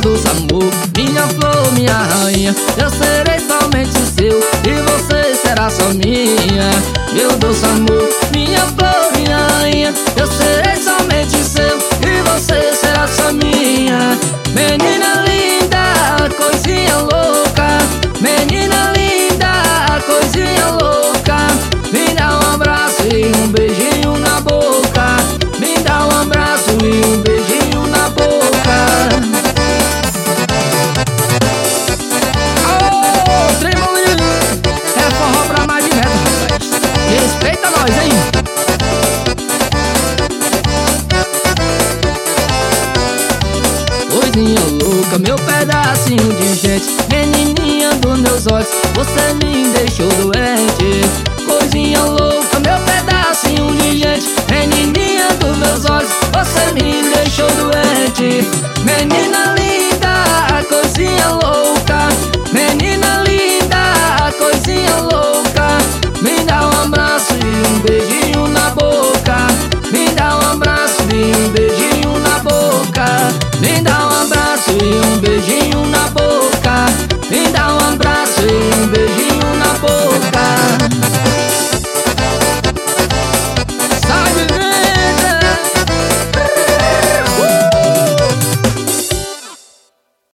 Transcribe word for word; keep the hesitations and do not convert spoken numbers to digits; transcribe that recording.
doce amor, minha flor, minha rainha. Eu serei somente seu e você será só minha. Meu doce amor, minha flor, minha rainha. Eu serei somente seu e você será só minha. Menina linda, coisinha louca. Menina linda, coisinha louca. Me dá um abraço e um beijinho na boca. Me dá um abraço e um beijinho na boca. Ô, Tremolino, é forró pra mais de metro, rapaz. Respeita nós, hein? Coisinha louca, meu pedacinho de gente. Menininha dos meus olhos, você me deixou doente. Coisinha louca, meu pedacinho